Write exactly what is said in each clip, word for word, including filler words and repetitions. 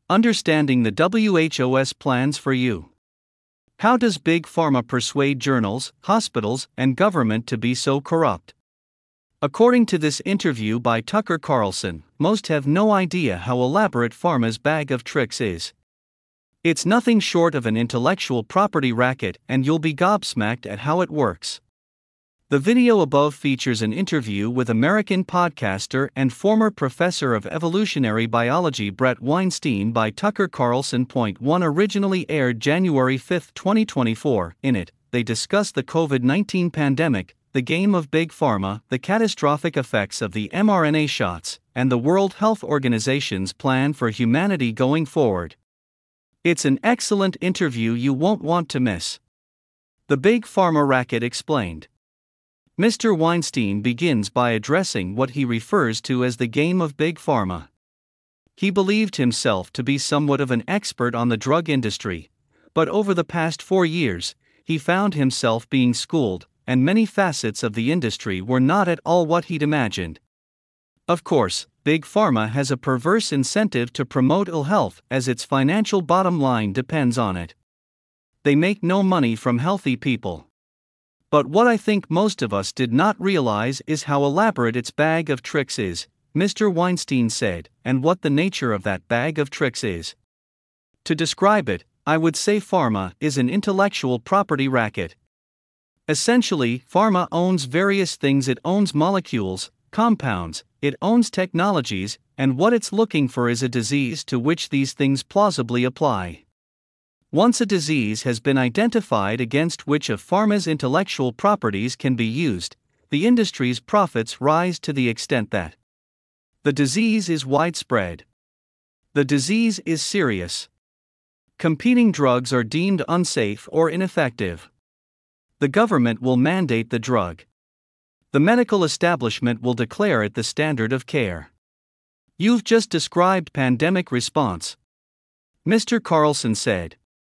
Understanding the W H O's plans for you. How does Big Pharma persuade journals, hospitals, and government to be so corrupt? According to this interview by Tucker Carlson, most have no idea how elaborate pharma's bag of tricks is. It's nothing short of an intellectual property racket, and you'll be gobsmacked at how it works. The video above features an interview with American podcaster and former professor of evolutionary biology Bret Weinstein by Tucker Carlson. Point one originally aired January fifth, twenty twenty-four. In it, they discuss the COVID nineteen pandemic, the game of Big Pharma, the catastrophic effects of the mRNA shots, and the World Health Organization's plan for humanity going forward. It's an excellent interview you won't want to miss. The Big Pharma racket explained. Mister Weinstein begins by addressing what he refers to as the game of Big Pharma. He believed himself to be somewhat of an expert on the drug industry, but over the past four years, he found himself being schooled, and many facets of the industry were not at all what he'd imagined. Of course, Big Pharma has a perverse incentive to promote ill health as its financial bottom line depends on it. They make no money from healthy people. But what I think most of us did not realize is how elaborate its bag of tricks is, Mister Weinstein said, and what the nature of that bag of tricks is. To describe it, I would say pharma is an intellectual property racket. Essentially, pharma owns various things. It owns molecules, compounds, it owns technologies, and what it's looking for is a disease to which these things plausibly apply. Once a disease has been identified against which of pharma's intellectual properties can be used, the industry's profits rise to the extent that the disease is widespread. The disease is serious. Competing drugs are deemed unsafe or ineffective. The government will mandate the drug. The medical establishment will declare it the standard of care. You've just described pandemic response, Mister Carlson said.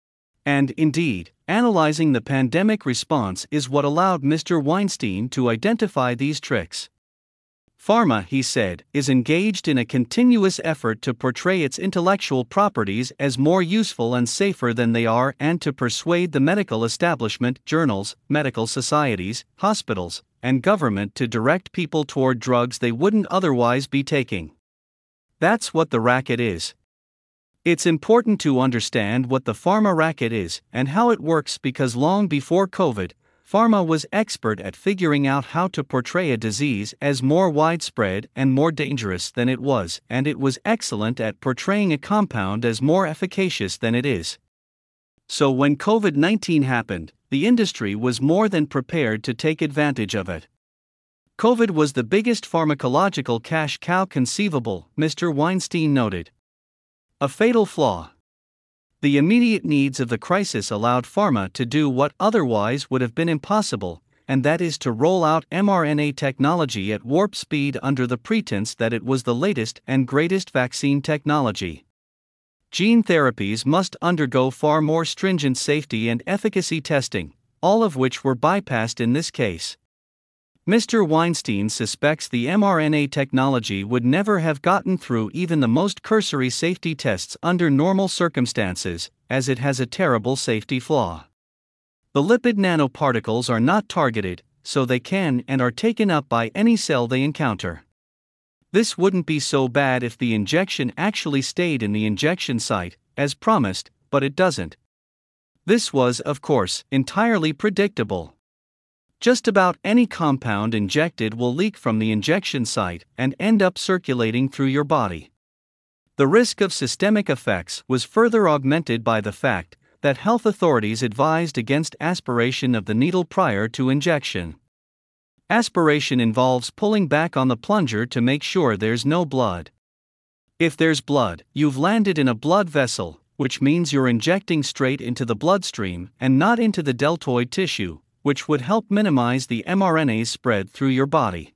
And, indeed, analyzing the pandemic response is what allowed Mister Weinstein to identify these tricks. Pharma, he said, is engaged in a continuous effort to portray its intellectual properties as more useful and safer than they are, and to persuade the medical establishment, journals, medical societies, hospitals, and government to direct people toward drugs they wouldn't otherwise be taking. That's what the racket is. It's important to understand what the pharma racket is and how it works, because long before COVID, pharma was expert at figuring out how to portray a disease as more widespread and more dangerous than it was, and it was excellent at portraying a compound as more efficacious than it is. So when COVID nineteen happened, the industry was more than prepared to take advantage of it. COVID was the biggest pharmacological cash cow conceivable, Mister Weinstein noted. A fatal flaw. The immediate needs of the crisis allowed pharma to do what otherwise would have been impossible, and that is to roll out mRNA technology at warp speed under the pretense that it was the latest and greatest vaccine technology. Gene therapies must undergo far more stringent safety and efficacy testing, all of which were bypassed in this case. Mister Weinstein suspects the mRNA technology would never have gotten through even the most cursory safety tests under normal circumstances, as it has a terrible safety flaw. The lipid nanoparticles are not targeted, so they can and are taken up by any cell they encounter. This wouldn't be so bad if the injection actually stayed in the injection site, as promised, but it doesn't. This was, of course, entirely predictable. Just about any compound injected will leak from the injection site and end up circulating through your body. The risk of systemic effects was further augmented by the fact that health authorities advised against aspiration of the needle prior to injection. Aspiration involves pulling back on the plunger to make sure there's no blood. If there's blood, you've landed in a blood vessel, which means you're injecting straight into the bloodstream and not into the deltoid tissue, which would help minimize the mRNA's spread through your body.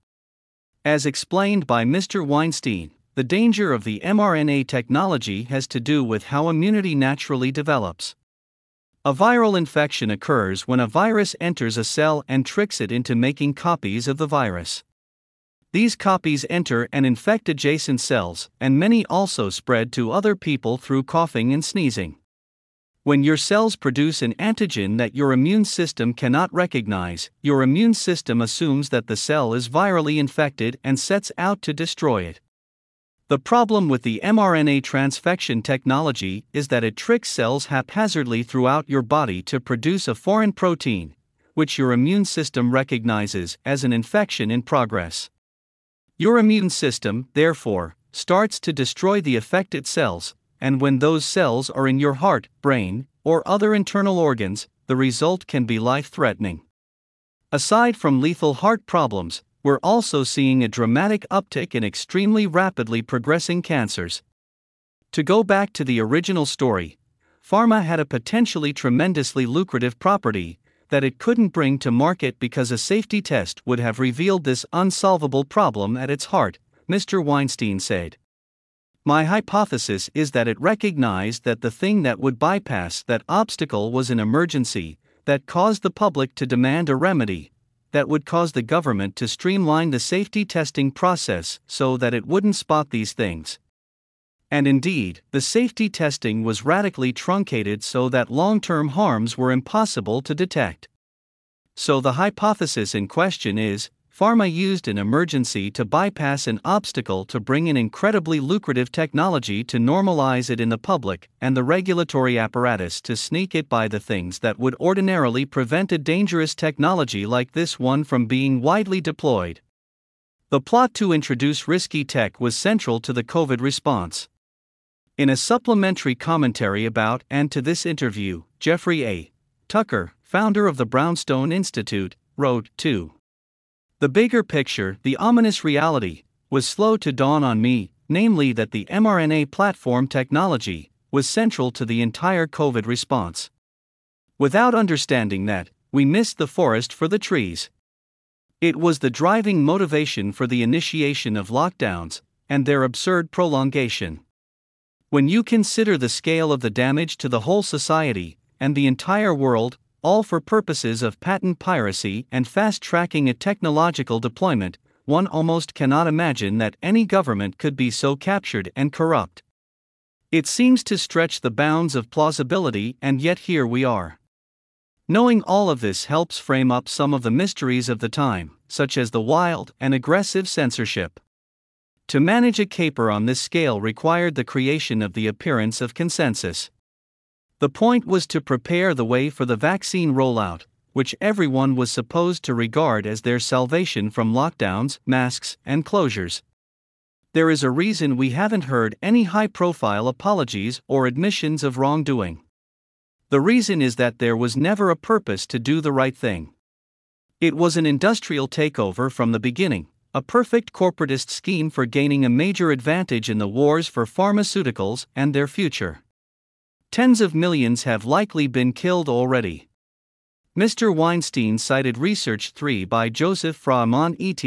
As explained by Mister Weinstein, the danger of the mRNA technology has to do with how immunity naturally develops. A viral infection occurs when a virus enters a cell and tricks it into making copies of the virus. These copies enter and infect adjacent cells, and many also spread to other people through coughing and sneezing. When your cells produce an antigen that your immune system cannot recognize, your immune system assumes that the cell is virally infected and sets out to destroy it. The problem with the mRNA transfection technology is that it tricks cells haphazardly throughout your body to produce a foreign protein, which your immune system recognizes as an infection in progress. Your immune system, therefore, starts to destroy the affected cells, and when those cells are in your heart, brain, or other internal organs, the result can be life-threatening. Aside from lethal heart problems, we're also seeing a dramatic uptick in extremely rapidly progressing cancers. To go back to the original story, pharma had a potentially tremendously lucrative property that it couldn't bring to market because a safety test would have revealed this unsolvable problem at its heart, Mister Weinstein said. My hypothesis is that it recognized that the thing that would bypass that obstacle was an emergency that caused the public to demand a remedy that would cause the government to streamline the safety testing process so that it wouldn't spot these things. And indeed, the safety testing was radically truncated so that long-term harms were impossible to detect. So the hypothesis in question is, pharma used an emergency to bypass an obstacle to bring in incredibly lucrative technology to normalize it in the public, and the regulatory apparatus to sneak it by the things that would ordinarily prevent a dangerous technology like this one from being widely deployed. The plot to introduce risky tech was central to the COVID response. In a supplementary commentary about and to this interview, Jeffrey A. Tucker, founder of the Brownstone Institute, wrote, too. The bigger picture, the ominous reality, was slow to dawn on me, namely that the mRNA platform technology was central to the entire COVID response. Without understanding that, we missed the forest for the trees. It was the driving motivation for the initiation of lockdowns and their absurd prolongation. When you consider the scale of the damage to the whole society and the entire world, all for purposes of patent piracy and fast-tracking a technological deployment, one almost cannot imagine that any government could be so captured and corrupt. It seems to stretch the bounds of plausibility, and yet here we are. Knowing all of this helps frame up some of the mysteries of the time, such as the wild and aggressive censorship. To manage a caper on this scale required the creation of the appearance of consensus. The point was to prepare the way for the vaccine rollout, which everyone was supposed to regard as their salvation from lockdowns, masks, and closures. There is a reason we haven't heard any high-profile apologies or admissions of wrongdoing. The reason is that there was never a purpose to do the right thing. It was an industrial takeover from the beginning, a perfect corporatist scheme for gaining a major advantage in the wars for pharmaceuticals and their future. Tens of millions have likely been killed already. Mister Weinstein cited Research three by Joseph Fraumann et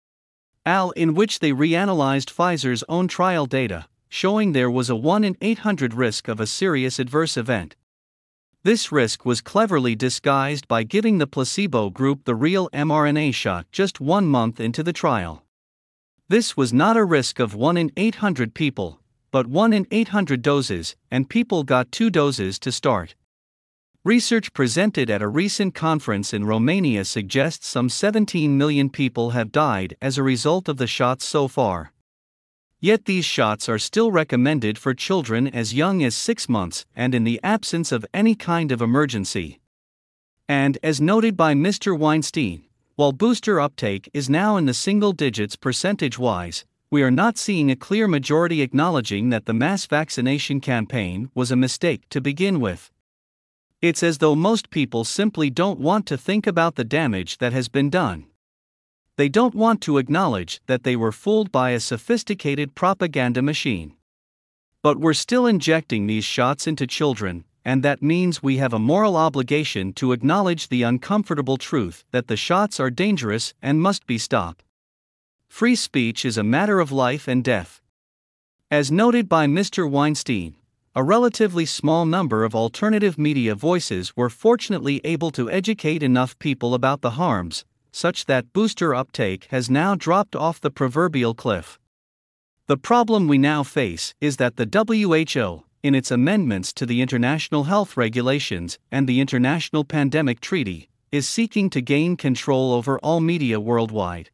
al., in which they reanalyzed Pfizer's own trial data, showing there was a one in eight hundred risk of a serious adverse event. This risk was cleverly disguised by giving the placebo group the real mRNA shot just one month into the trial. This was not a risk of one in eight hundred people, but one in eight hundred doses, and people got two doses to start. Research presented at a recent conference in Romania suggests some seventeen million people have died as a result of the shots so far. Yet these shots are still recommended for children as young as six months and in the absence of any kind of emergency. And, as noted by Mister Weinstein, while booster uptake is now in the single digits percentage-wise, we are not seeing a clear majority acknowledging that the mass vaccination campaign was a mistake to begin with. It's as though most people simply don't want to think about the damage that has been done. They don't want to acknowledge that they were fooled by a sophisticated propaganda machine. But we're still injecting these shots into children, and that means we have a moral obligation to acknowledge the uncomfortable truth that the shots are dangerous and must be stopped. Free speech is a matter of life and death. As noted by Mister Weinstein, a relatively small number of alternative media voices were fortunately able to educate enough people about the harms, such that booster uptake has now dropped off the proverbial cliff. The problem we now face is that the W H O, in its amendments to the International Health Regulations and the International Pandemic Treaty, is seeking to gain control over all media worldwide.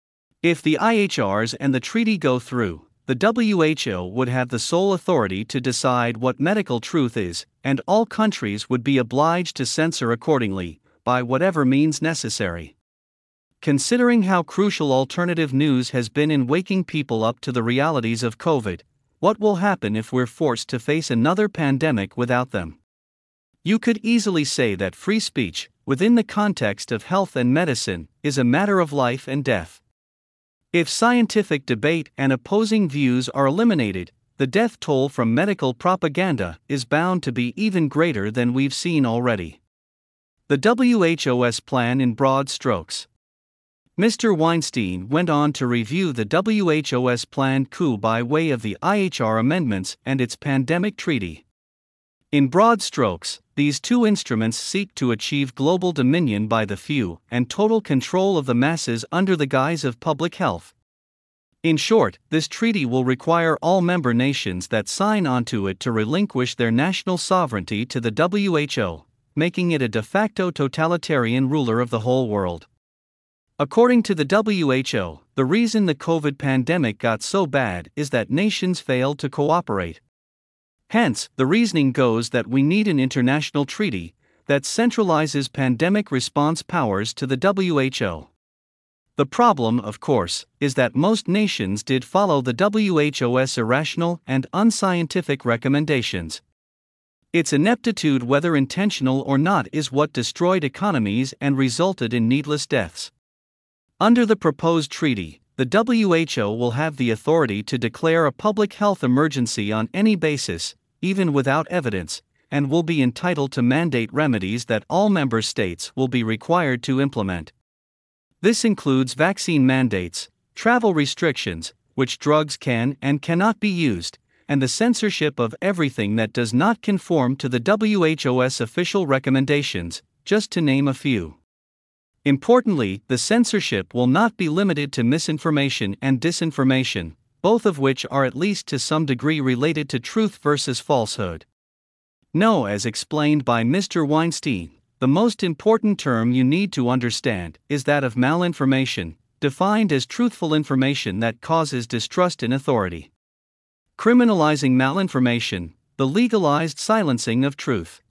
If the I H Rs and the treaty go through, the W H O would have the sole authority to decide what medical truth is, and all countries would be obliged to censor accordingly, by whatever means necessary. Considering how crucial alternative news has been in waking people up to the realities of COVID, what will happen if we're forced to face another pandemic without them? You could easily say that free speech, within the context of health and medicine, is a matter of life and death. If scientific debate and opposing views are eliminated, the death toll from medical propaganda is bound to be even greater than we've seen already. The W H O's plan in broad strokes. Mister Weinstein went on to review the W H O's planned coup by way of the I H R amendments and its pandemic treaty. In broad strokes, these two instruments seek to achieve global dominion by the few and total control of the masses under the guise of public health. In short, this treaty will require all member nations that sign onto it to relinquish their national sovereignty to the W H O, making it a de facto totalitarian ruler of the whole world. According to the W H O, the reason the COVID pandemic got so bad is that nations failed to cooperate. Hence, the reasoning goes that we need an international treaty that centralizes pandemic response powers to the W H O. The problem, of course, is that most nations did follow the W H O's irrational and unscientific recommendations. Its ineptitude, whether intentional or not, is what destroyed economies and resulted in needless deaths. Under the proposed treaty, the W H O will have the authority to declare a public health emergency on any basis, even without evidence, and will be entitled to mandate remedies that all member states will be required to implement. This includes vaccine mandates, travel restrictions, which drugs can and cannot be used, and the censorship of everything that does not conform to the W H O's official recommendations, just to name a few. Importantly, the censorship will not be limited to misinformation and disinformation, both of which are at least to some degree related to truth versus falsehood. No, as explained by Mister Weinstein, the most important term you need to understand is that of malinformation, defined as truthful information that causes distrust in authority. Criminalizing malinformation, the legalized silencing of truth.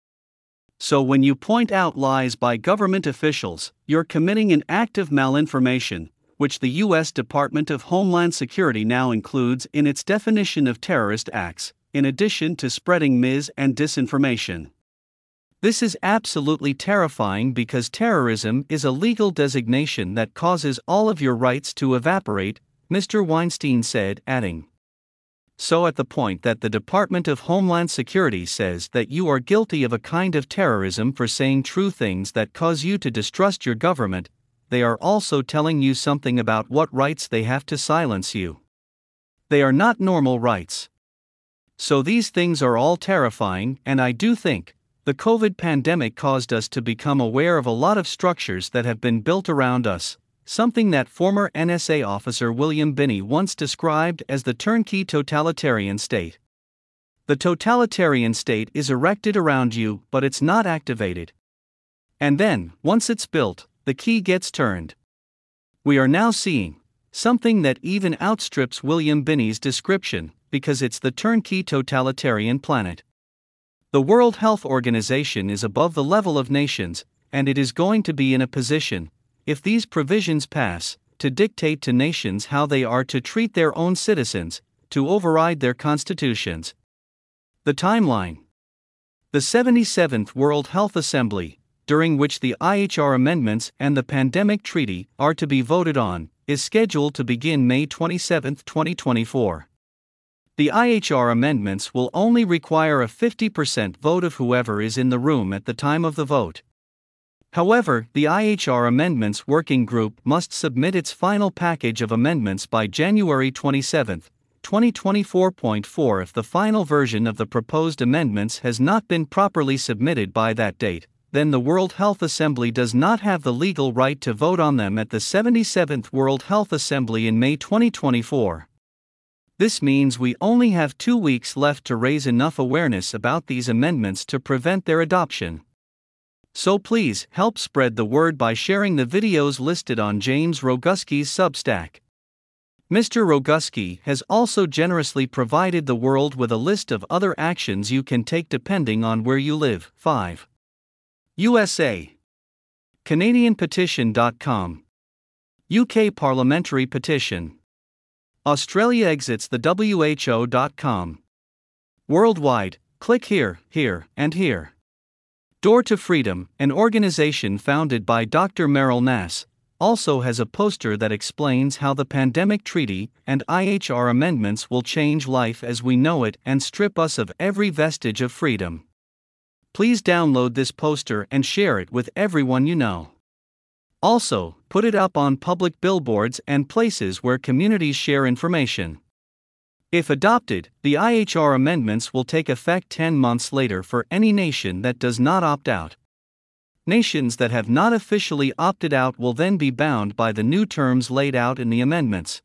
So when you point out lies by government officials, you're committing an act of malinformation, which the U S Department of Homeland Security now includes in its definition of terrorist acts, in addition to spreading mis- and disinformation. This is absolutely terrifying because terrorism is a legal designation that causes all of your rights to evaporate, Mister Weinstein said, adding. So at the point that the Department of Homeland Security says that you are guilty of a kind of terrorism for saying true things that cause you to distrust your government, they are also telling you something about what rights they have to silence you. They are not normal rights. So these things are all terrifying, and I do think the COVID pandemic caused us to become aware of a lot of structures that have been built around us, something that former N S A officer William Binney once described as the turnkey totalitarian state. The totalitarian state is erected around you, but it's not activated. And then, once it's built, the key gets turned. We are now seeing something that even outstrips William Binney's description, because it's the turnkey totalitarian planet. The World Health Organization is above the level of nations, and it is going to be in a position, if these provisions pass, to dictate to nations how they are to treat their own citizens, to override their constitutions. The timeline. The seventy-seventh World Health Assembly, during which the I H R amendments and the Pandemic Treaty are to be voted on, is scheduled to begin May twenty-seventh, twenty twenty-four. The I H R amendments will only require a fifty percent vote of whoever is in the room at the time of the vote. However, the I H R Amendments Working Group must submit its final package of amendments by January twenty-seventh, twenty twenty-four point four. If the final version of the proposed amendments has not been properly submitted by that date, then the World Health Assembly does not have the legal right to vote on them at the seventy-seventh World Health Assembly in May twenty twenty-four. This means we only have two weeks left to raise enough awareness about these amendments to prevent their adoption. So please help spread the word by sharing the videos listed on James Roguski's Substack. Mister Roguski has also generously provided the world with a list of other actions you can take depending on where you live. five. U S A. Canadian Petition dot com. U K Parliamentary Petition. Australia exits the W H O dot com. Worldwide, click here, here, and here. Door to Freedom, an organization founded by Doctor Meryl Nass, also has a poster that explains how the Pandemic Treaty and I H R amendments will change life as we know it and strip us of every vestige of freedom. Please download this poster and share it with everyone you know. Also, put it up on public billboards and places where communities share information. If adopted, the I H R amendments will take effect ten months later for any nation that does not opt out. Nations that have not officially opted out will then be bound by the new terms laid out in the amendments.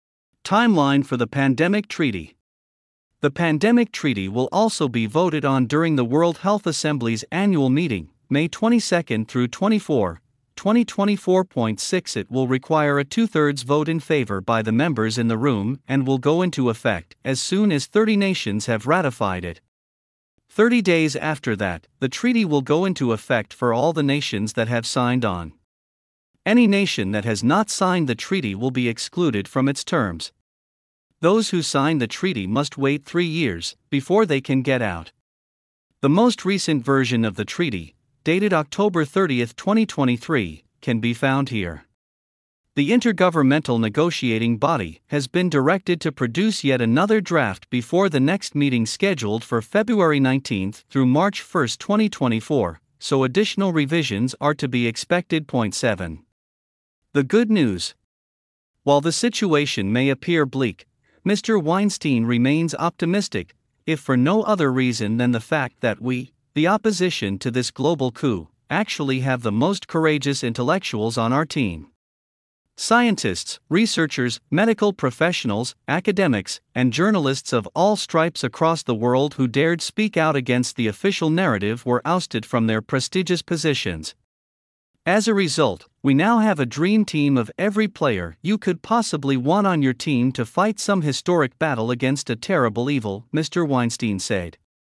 Timeline for the Pandemic Treaty. The Pandemic Treaty will also be voted on during the World Health Assembly's annual meeting, May twenty-second through twenty-fourth, twenty twenty-four. six It will require a two-thirds vote in favor by the members in the room and will go into effect as soon as thirty nations have ratified it. thirty days after that, the treaty will go into effect for all the nations that have signed on. Any nation that has not signed the treaty will be excluded from its terms. Those who sign the treaty must wait three years before they can get out. The most recent version of the treaty, dated October thirtieth, twenty twenty-three, can be found here. The Intergovernmental Negotiating Body has been directed to produce yet another draft before the next meeting scheduled for February nineteenth through March first, twenty twenty-four, so additional revisions are to be expected. Point seven. The good news. While the situation may appear bleak, Mister Weinstein remains optimistic, if for no other reason than the fact that we, the opposition to this global coup, actually have the most courageous intellectuals on our team. Scientists, researchers, medical professionals, academics, and journalists of all stripes across the world who dared speak out against the official narrative were ousted from their prestigious positions. As a result, we now have a dream team of every player you could possibly want on your team to fight some historic battle against a terrible evil, Mister Weinstein said.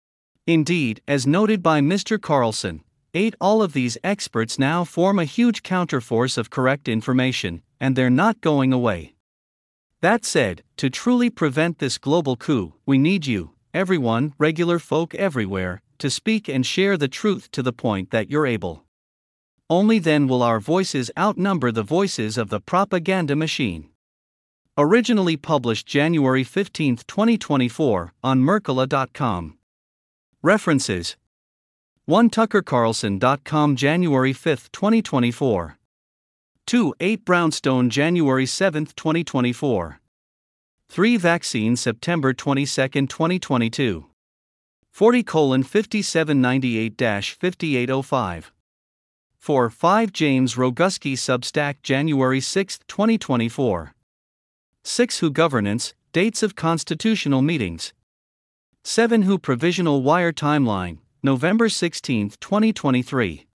Indeed, as noted by Mister Carlson, eight all of these experts now form a huge counterforce of correct information, and they're not going away. That said, to truly prevent this global coup, we need you, everyone, regular folk everywhere, to speak and share the truth to the point that you're able. Only then will our voices outnumber the voices of the propaganda machine. Originally published January fifteenth, twenty twenty-four, on Mercola dot com. References: one Tucker Carlson dot com January fifth, twenty twenty-four. two eight Brownstone January seventh, twenty twenty-four. three Vaccine September twenty-second, twenty twenty-two. forty colon fifty-seven ninety-eight dash fifty-eight oh five. four five James Roguski Substack January sixth, twenty twenty-four. six Who Governance, Dates of Constitutional Meetings. seven Who Provisional Wire Timeline, November sixteenth, twenty twenty-three.